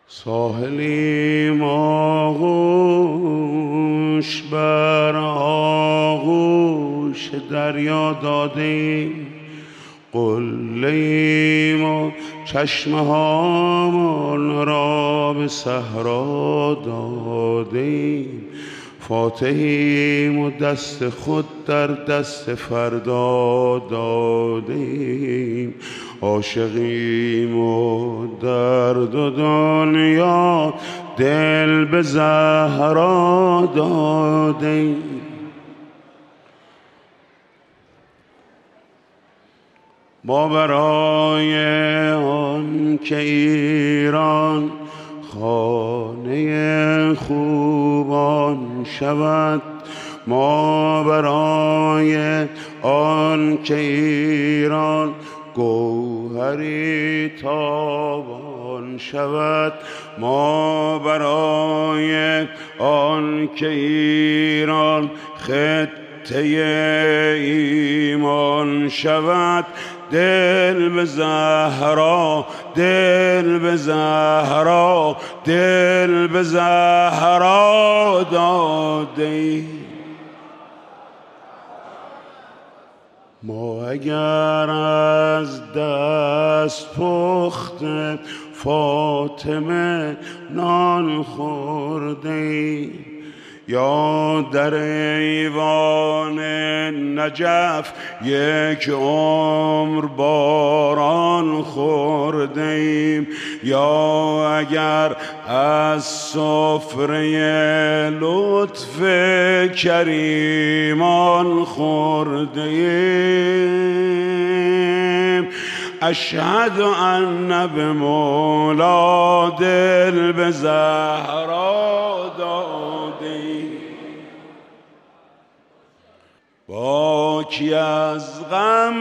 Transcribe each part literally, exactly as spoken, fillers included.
ساحلیم آغوش بر آغوش دریا دادیم، قله‌ایم و چشمه هامان را به صحرا دادیم. فاتحیم و دست خود در دست فردا دادیم. عاشقیم و در دو دنیا دل به زهرا دادیم. ما برای آن که ایران خانه خوبان شود، ما برای آن که ایران گوهری تابان شود، ما برای آن که ایران خطه ایمان شود، دل به زهرا، دل به زهرا، دل به زهرا دادیم. ما اگر از دست پخت فاطمه نان خوردیم، یا در ایوان نجف یک عمر باران خوردیم، یا اگر از سفره لطف کریمان خوردیم، اشهد ان به مولا دل به زهرا دادیم. باکی از غم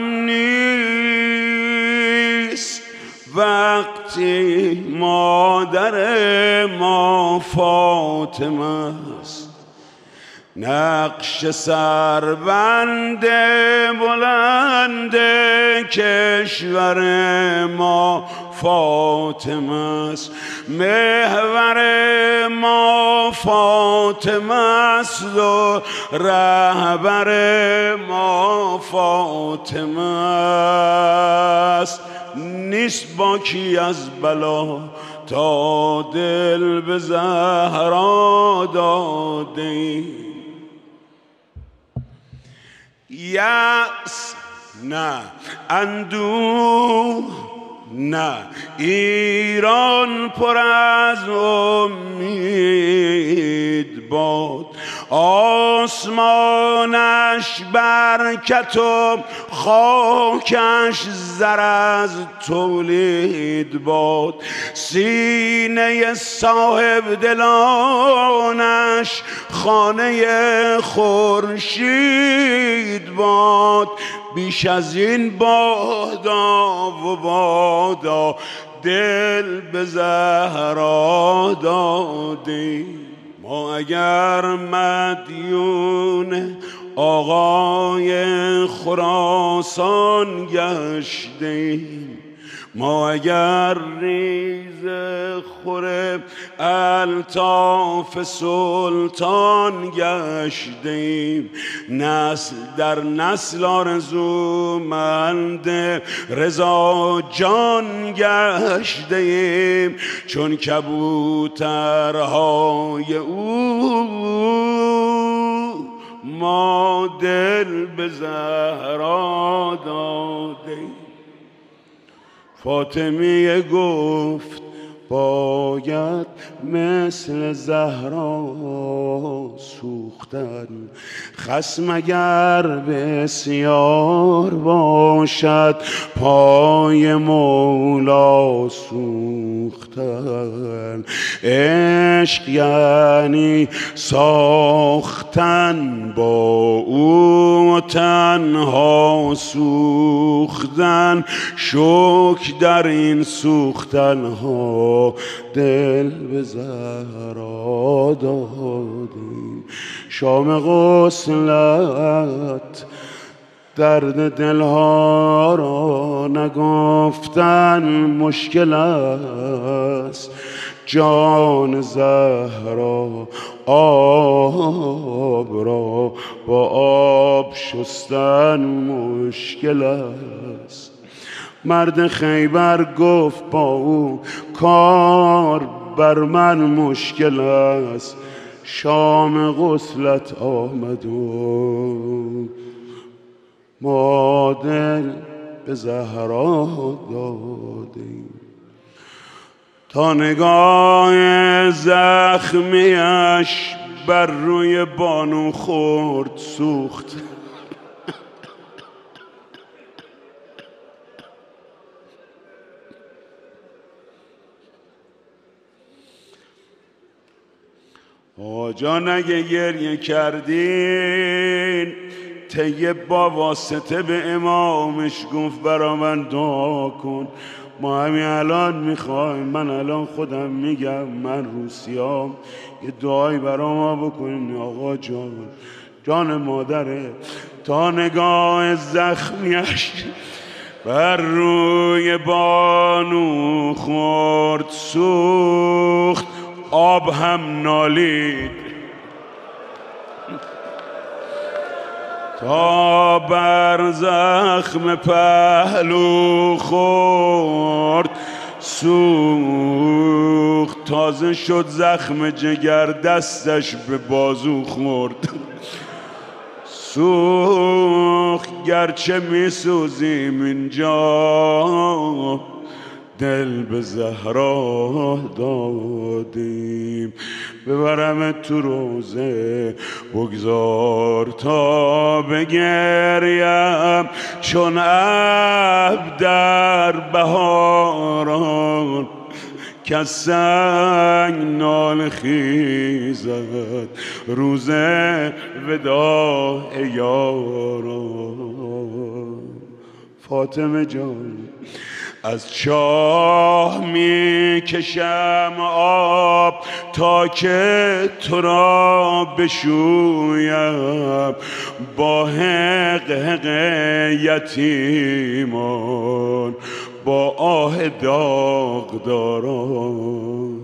نیست وقتی مادر ما فاطمه است، نقش سربند بلند کشور ما فاطمه است، محور ما فاطمه است و رهبر ما فاطمه است. نیست باکی از بلا تا دل به زهرا دادیم. یأس نه، اندوه نه، ایران پر از امید باد، آسمانش برکت و خاکش زر از تولید باد، سینه صاحب دلانش خانه خورشید باد. بیش از این بادا و بادا دل به زهرا دادیم. ما اگر مدیون آقای خراسان گشتیم، ما اگر ریز خور الطاف سلطان گشتیم، نسل در نسل آرزومند رضا جان گشتیم، چون کبوترهای او ما دل به زهرا دادیم. فاطمیه گفت باید مثل زهرا سوختن، خصم اگر بسیار باشد پای مولا سوختن. عشق یعنی ساختن با او تنها سوختن، شکر در این سوختن ها دل به زهرا دادیم. شام غسلت درد دلها را نگفتن مشکل است، جان زهرا آب را با آب شستن مشکل است. مرد خیبر گفت با او کار بر من مشکل است. شام غسلت آمد و ما دل به زهرا دادیم تا نگاه زخمیش بر روی بانو خورد سوخت. آقا جان اگه گریه کردین طیب با واسطه به امامش گفت برا من دعا کن. ما همین الان میخوایم، من الان خودم میگم، من روسیام یه دعایی برا ما بکنیم. آقا جان جان مادره تا نگاه زخمیش بر روی بانو خورد سوخت. آب هم نالید تا بر زخم پهلو خورد سوخت. تازه شد زخم جگر دستش به بازو خورد سوخت. گرچه می سوزیم اینجا دل به زهرا دادیم. ببرم تو روزه بگذار تا بگریم چون ابر در بهاران که سنگ ناله خیزد روز وداع یاران. فاطمه جان از چاه می کشم آب تا که تو را بشویم با حق حق یتیمان با آه داغداران.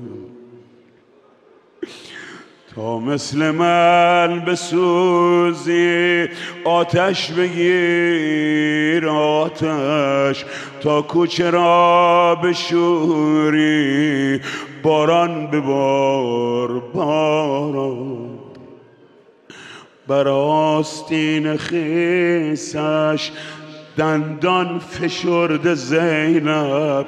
تا مثل من بسوزی آتش بگیر آتش تا کوچه را بشوری باران ببار باران. بر آستین خیسش دندان فشرده زینب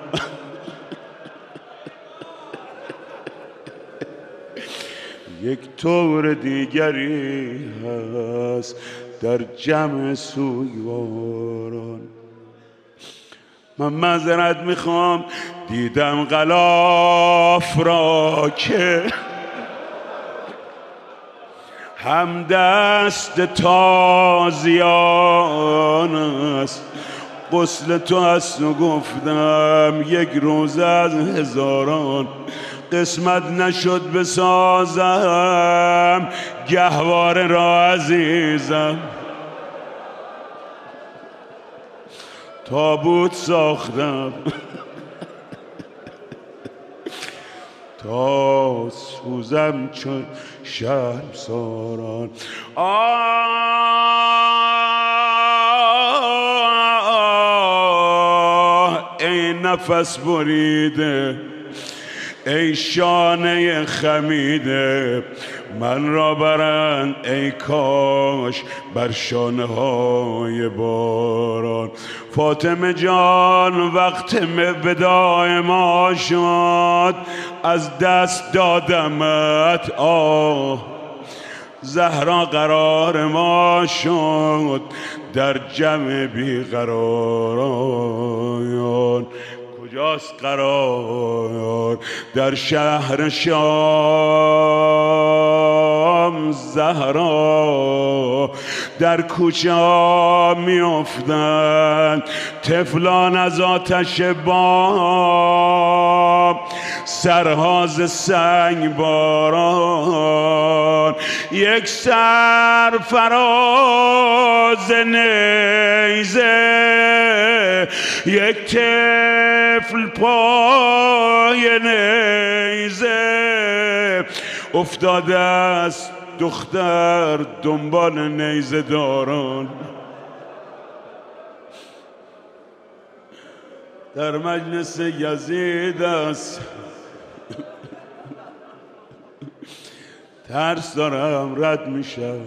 یک طور دیگری هست در جمع سوگواران. من معذرت میخوام دیدم غلاف را که هم دست تازیان است. غسل تو هست و گفتم یک روز از هزاران. قسمت نشد بسازم گهواره را عزیزم. تابوت ساختم تا سوزم چون شرمساران. آه ای نفس بریده ای شانه خمیده من را برند ای کاش بر شانه های باران. فاطمه جان وقت وداع ما شد از دست دادمت آه. زهرا قرار ما شد در جمع بیقراران. کجاست قرار در شهر شام زهرا در کوچه ها می افتند طفلان از آتش بام سرها ز سنگ باران. یک سر فراز نیزه یک طفل پای نیزه افتاده است، دختر دنبال نیزه داران. در مجلس یزید است، ترس دارم رد میشم.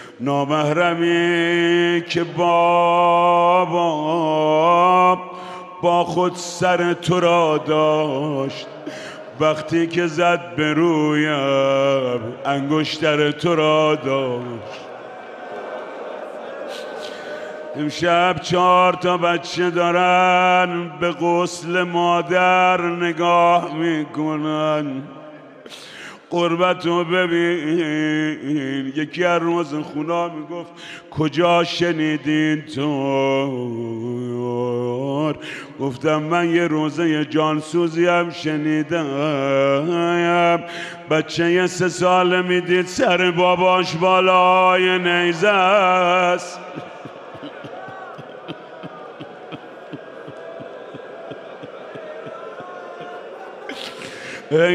نامحرمی که بابا با خود سر تو را داشت، وقتی که زد به رویم انگشتر تو را داشت. امشب چهار تا بچه دارن به غسل مادر نگاه میکنن. قربتو ببین. یکی از روزنخونا میگفت کجا شنیدین تو؟ گفتم من یه روزه جانسوزی هم شنیدم. بچه یه سه ساله میدید سر باباش بالای نیزه است. ای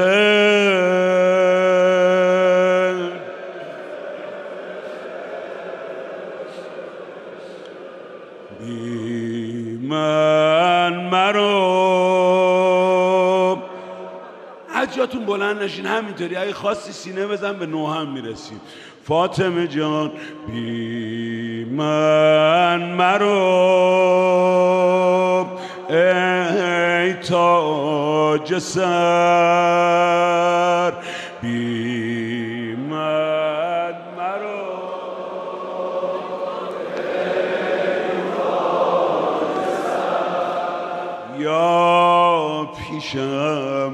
حسین بی من مرو. حجاتون بلند نشین، همینطوری اگه خواستی سینه بزن به نو هم میرسیم. فاطمه جان بی من مرو، ای تاج سر بی من مرو، یا پیشم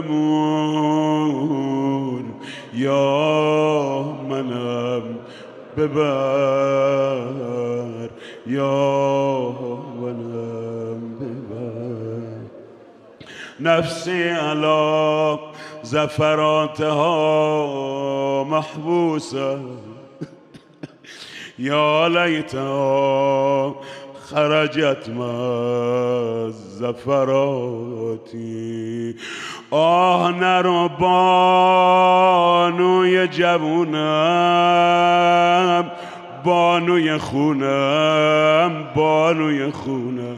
بمون یا منم ببر، یا منم ببر. نفسی علی زفراتها محبوسه، یا لیتها خرجت من زفراتی. آه نرو بانوی جوونم، بانوی خونم، بانوی خونم.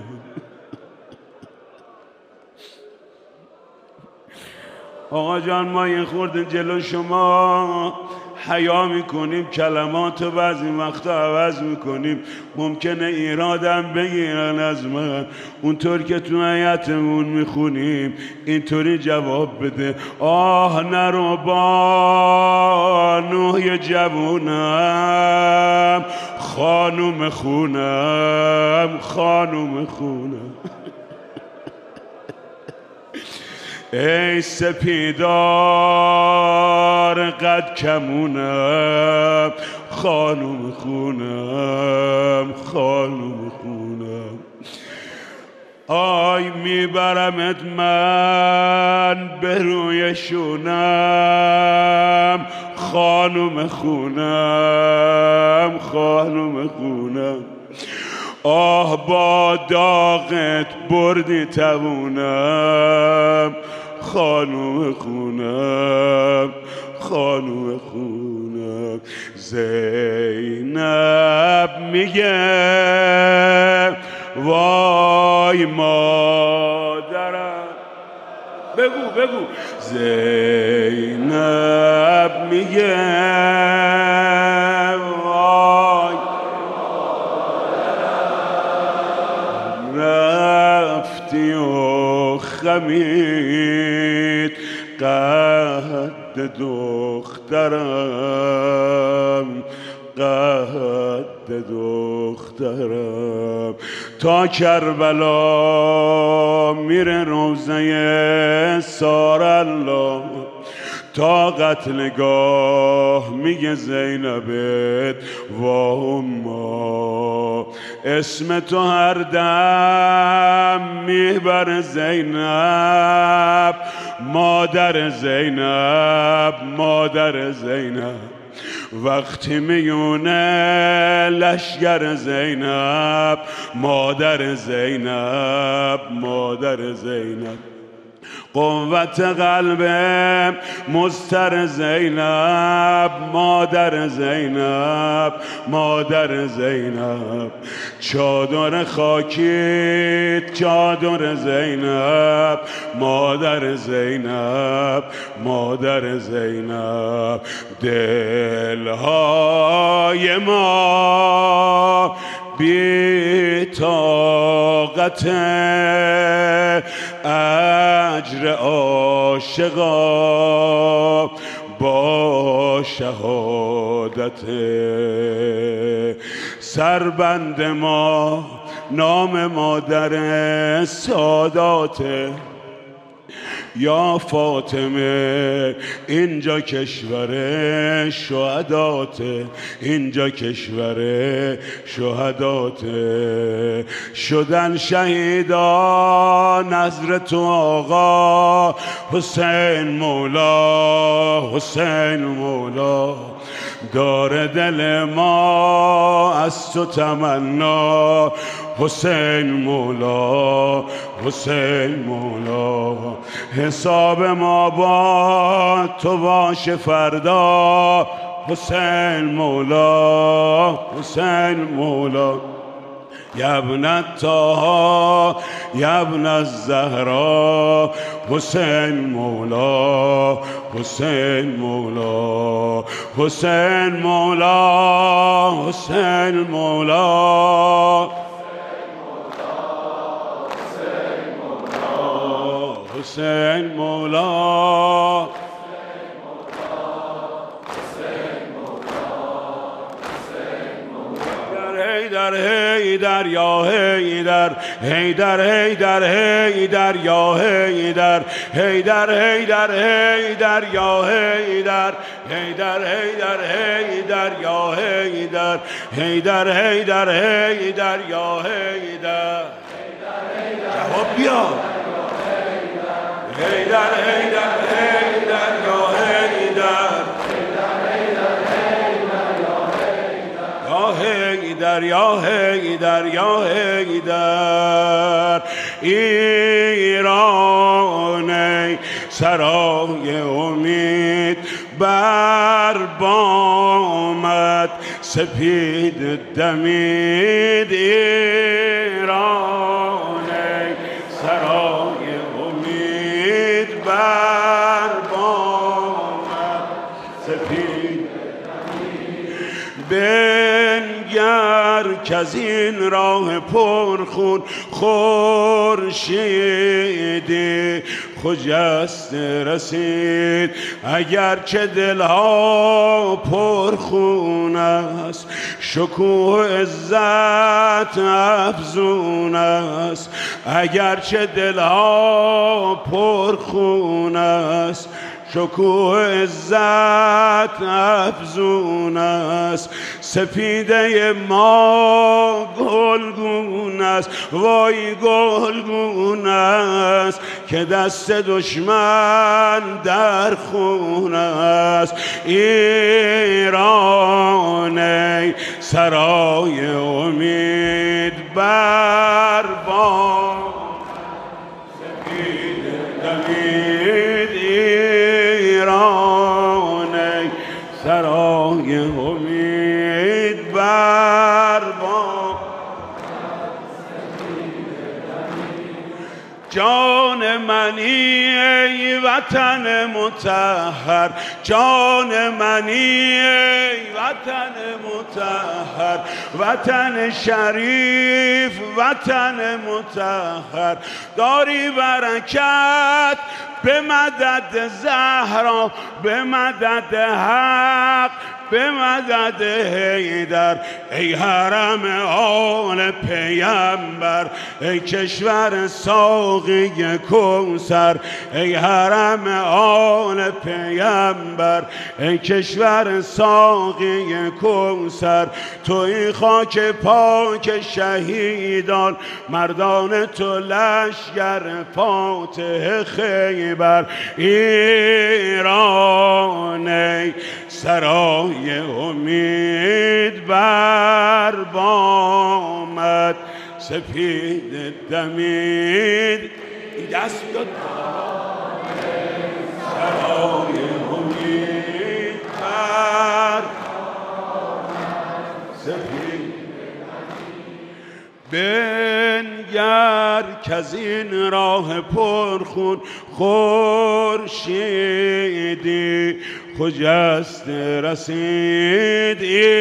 آقا جان ما یه خورده جلو شما حیا میکنیم، کلمات رو بعضی وقتا عوض میکنیم، ممکنه ایرادم بگیرن از من. اونطور که تو هیئتمون میخونیم اینطوری جواب بده. آه نرو بانوی جوونم، خانوم خونم، خانوم خونم. ای سپیدار قد کمونم، خانوم خونم، خانوم خونم. آی میبرمت من به روی شونم، خانوم خونم، خانوم خونم. آه با داغت بردی توونم، خانوم خونم، خانوم خونم. زینب میگه وای مادرم، بگو بگو. زینب میگه وای رفتی و خمید قد دخترم، قد دخترم. تا کربلا میره روزه سارالله، تا قتلگاه میگه زینبت و اما. اسم تو هر دم میبره زینب، مادر زینب، مادر زینب. وقتی میونه لشگر زینب، مادر زینب، مادر زینب، قوت قلب مضطر زینب، مادر زینب، مادر زینب، چادر خاکیت چادر زینب، مادر زینب، مادر زینب، دلهای ما بی طاقت اجر عاشقا با شهادت، سربند ما نام مادر ساداته، یا فاطمه اینجا کشور شهداته، اینجا کشور شهداته، شدن شهیدا نظر تو آقا حسین مولا، حسین مولا، داره دل ما از تو تمنا، حسین مولا، حسین مولا، حساب ما با تو باشه فردا، حسین مولا، حسین مولا، یا ابن الطه یا ابن الزهرا، حسین مولا، حسین مولا، حسین مولا، حسین مولا، حسین مولا، هیدر هیدر یا هیدر، هیدر هیدر هیدر یا هیدر، هیدر هیدر هیدر یا هیدر، هیدر هیدر هیدر یا هیدر، هیدر هیدر هیدر یا هیدر، جواب بیا، هیدر هیدر هیدر یا هیدر، هیدر یا هیدر یا هیدر، ایران ای سرای امید بر بامت سپید دمید، ایران ای سرای امید بر بامت سپید بنگر کز این راه پرخون خورشیدی خجسته رسید، اگر چه دلها پرخون است شکوه عزت افزون است، اگر چه دلها پرخون است شکوه عزت افزون است، سپیده ما گلگون است، وای گلگون است که دست دشمن در خون است، ایران ای سرای امید بر بام سپید دمید، ایران ای سرای امید بر بام، جان منی ای وطن مطهر، جان منی ای وطن مطهر، وطن شریف وطن مطهر، داری برکت به مدد زهرا، به مدد حق، به مدد حیدر، ای حرم آل پیمبر، ای کشور ساقی کوثر، ای حرم آل پیمبر، ای کشور ساقی کوثر، توی خاک پاک شهیدان، مردان تو لشگر فاتح خیبر، ایران ای سرای سپید دمید این دست بیاد سرای امید بر سپید بنگر که از این راه پرخون خورشیدی خجسته رسید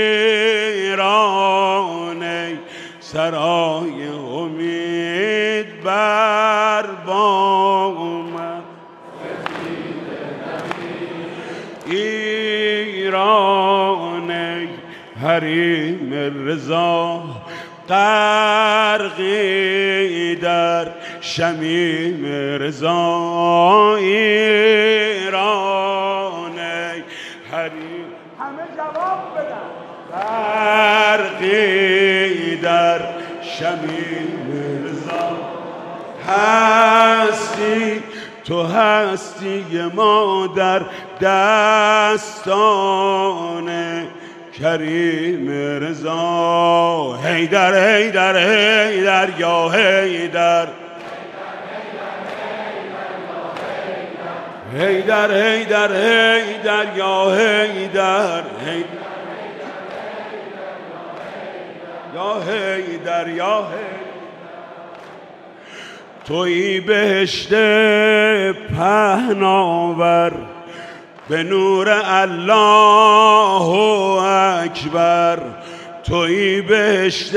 ایران ای سرای امید بر بام ایران ای حریم رضا غرقی در شمیم رضا ایران ای حریم همه جواب بدن غرقی در شمیم رضا هستی تو هستی ما در دستان کریم رضا حیدر حیدر حیدر یا حیدر حیدر حیدر حیدر یا حیدر یا حیدر یا حیدر تویی بهشت پهناور به نور الله اکبر تویی بهشت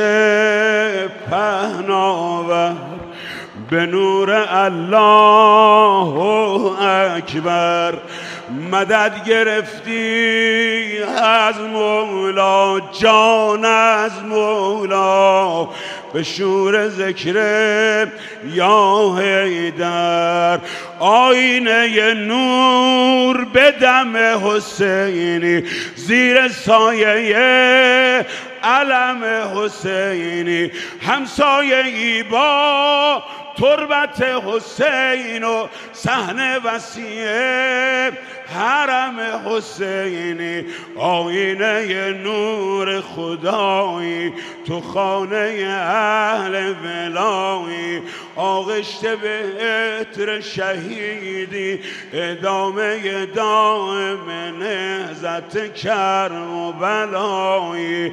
پهناور به نور الله اکبر مدد گرفتی از مولا جان از مولا به شور ذکر یا حیدر آینه نور به دم حسینی زیر سایه علم حسینی همسایه ای با تربت حسین و صحن وسیع حرم حسینی آینه نور خدایی تو خانه اهل ولایی آغشته به عطر شهیدی ادامه دائم نهضت کرم و بلایی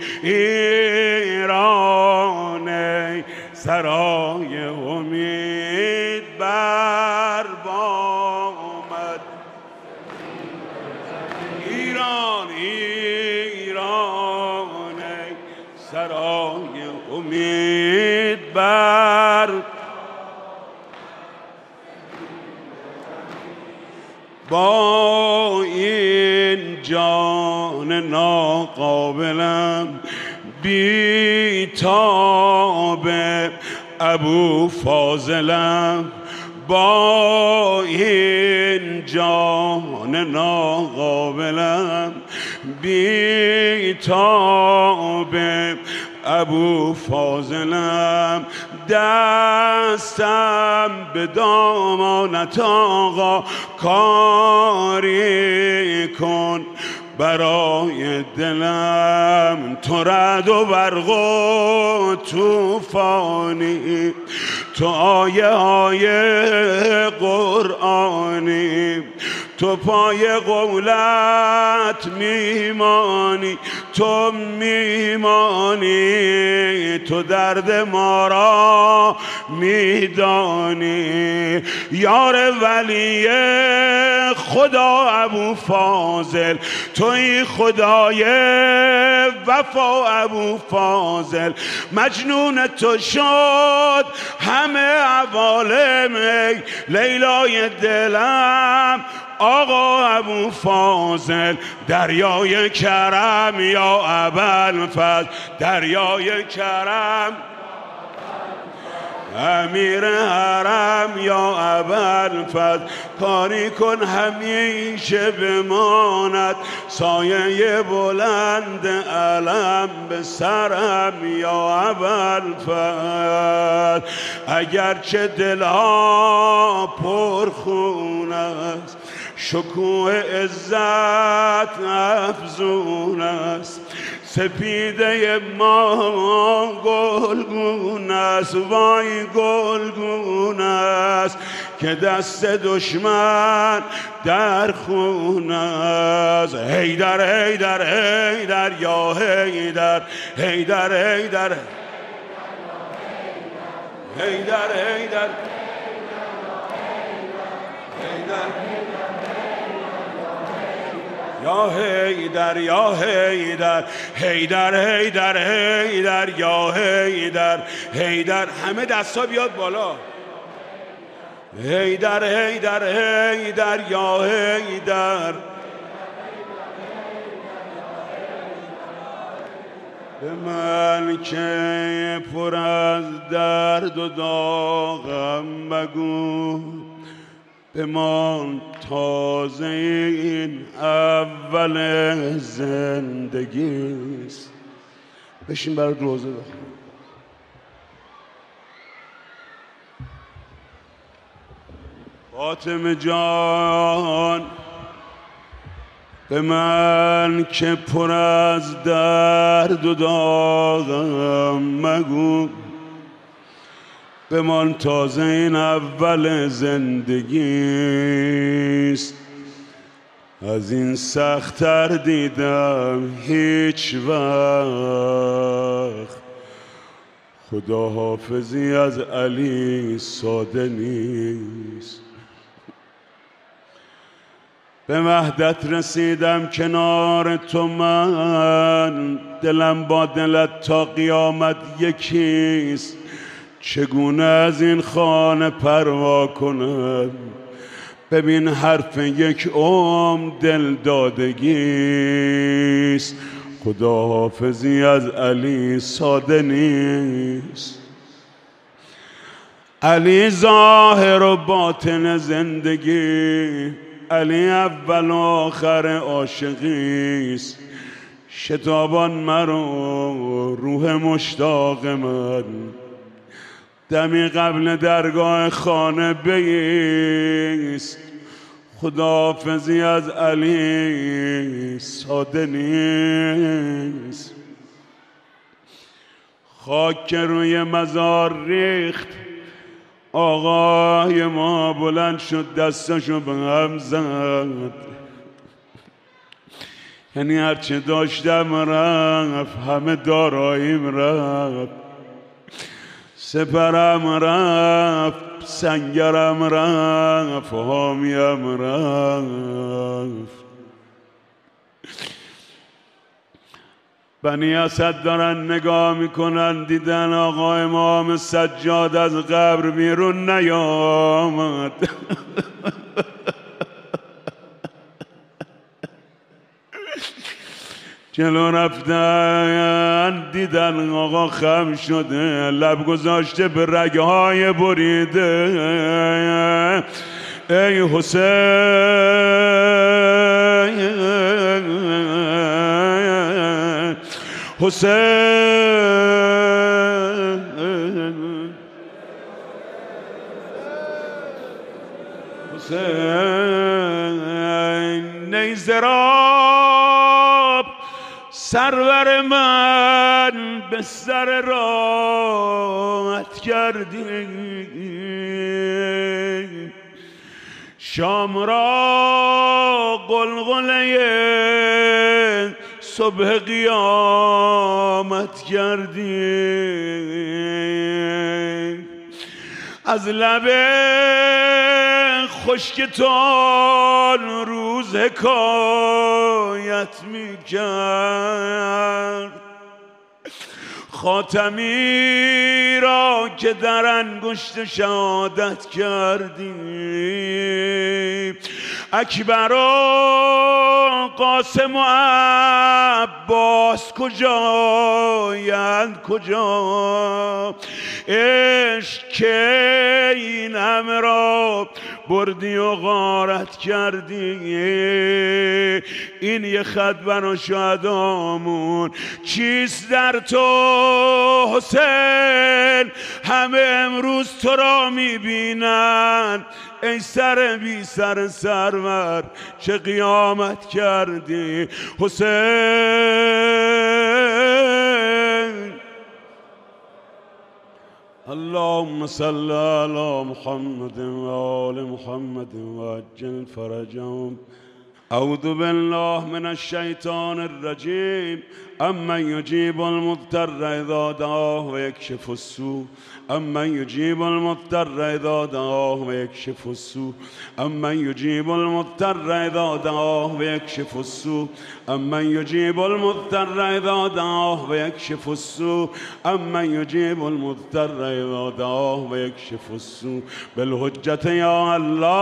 ایران ای سرای امید بر بامد ایران ایران ای سرای امید بر با این جان ناقابلم بی تاب ابو فاضلم با این جان ناقابلم بی تاب ابو فاضلم دستم به دامانت آقا کاری کن برای دلم تو رعد و برق و طوفانی تو آیه های قرآنی تو پای قولت میمانی تو میمانی تو درد ما را میدانی یار ولی خدا ابو فاضل توی خدای وفا ابو فاضل مجنون تو شد همه عوالم لیلای دلم آقا ابو فاضل دریای کرم یا ابوالفضل دریای کرم امیر حرم یا ابوالفضل کاری کن همیشه بماند سایه بلند علم به سرم یا ابوالفضل اگرچه دلها پرخون است شکوه عزت افزون است سپیده ما گلگونه است، وای گلگونه است که دست دشمن در خونه است. حیدر حیدر حیدر یا حیدر، حیدر حیدر حیدر حیدر یا حیدر یا حیدر، حیدر حیدر حیدر یا حیدر، حیدر. همه دستا بیاد بالا. حیدر حیدر حیدر یا حیدر. به من که پر از درد و داغم مگو، بمان تازه این اول زندگیست. بشین برات روزه بخون. فاطمه جان به من که پر از درد و داغم مگو، بمان تازه این اول زندگیست. از این سخت‌تر دیدم هیچ وقت، خدا حافظی از علی ساده نیست. به وحدت رسیدم کنار تو من، دلم با دلت تا قیامت یکیست. چگونه از این خانه پروا کنم، ببین حرف یک عمر دل دادگیست. خدا حافظی از علی ساده نیست. علی ظاهر و باطن زندگی، علی اول و آخر عاشقیست. شتابان مرو روح مشتاق من، دمی قبل درگاه خانه بایست. خداحافظی از علی ساده نیست. خاک که روی مزار ریخت، آقای ما بلند شد دستشو به هم زد. یعنی هرچه داشتم رفت، همه داراییم رفت. سپرم رفت، سنگرم رفت، حامیم رفت. بنی اسد دارن نگاه میکنن، دیدن آقای امام سجاد از قبر بیرون نیامد. جلو رفتن دیدن آقا خم شده، لب گذاشته به رگهای بریده. ای حسین حسین حسین نیزراب سرور من به سر راحت کردی. شام را قلقله صبح قیامت کردی. از لب خشکتان روز حکایت میکرد. خاتمی را که در انگشت شهادت کردی. اکبر و قاسم و عباس کجایند کجا؟ عشق که این همه را بردی و غارت کردی. این یه خط برا شهدامون چیست در تو حسین؟ همه امروز تو را میبینن. ای سر بی سر سرور چه قیامت کردی حسین. اللهم صل على محمد وآل محمد وعجل فرجهم. أعوذ بالله من الشيطان الرجيم. أمن يجيب المضطر إذا دعاه ويكشف السوء أمن يجيب المضطر إذا دعاه ويكشف السوء أمن يجيب المضطر إذا دعاه ويكشف السوء أمن يجيب المضطر إذا دعاه ويكشف السوء أمن يجيب المضطر إذا دعاه ويكشف السوء بالحجة يا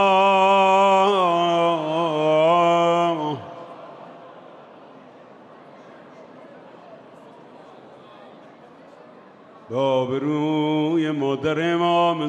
الله. آبروی مادر امام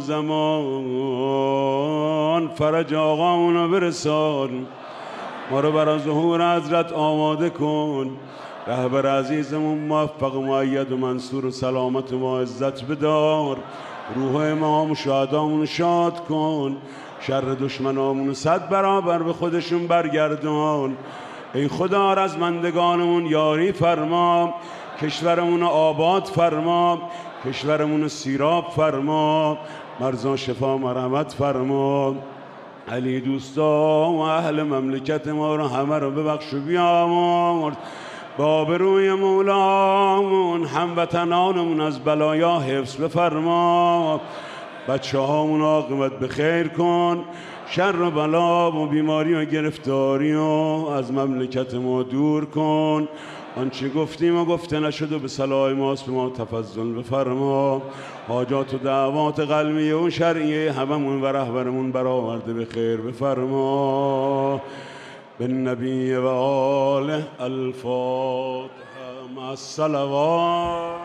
زمان فرج آقا اونو برسان، ما رو برای ظهور حضرت آماده کن. رهبر عزیزمون موفق و مؤید و منصور و سلامت و عزت بدار. روح امام و شهدامون شاد کن. شر دشمنامون صد برابر به خودشون برگردان. ای خدا رزمندگانمون یاری فرما، کشورمون آباد فرما، کشورمون سیراب فرما، مرزا شفا مرحمت فرما. علی دوستا و اهل مملکت ما رو همه رو ببخش و بیامرز. با آبروی مولامون هموطنانمون از بلایا حفظ بفرما. بچه هامون عاقبت به خیر کن. شر و بلا و بیماری و گرفتاری و از مملکت ما دور کن. آنچه گفتیم و گفته نشد و به صلاح ماست به ما تفضل بفرما. حاجات و دعوات قلبی و شرعیه هممون و رهبرمون برآورده به خیر بفرما. بالنبی و آله الفاتحه مع الصلوات.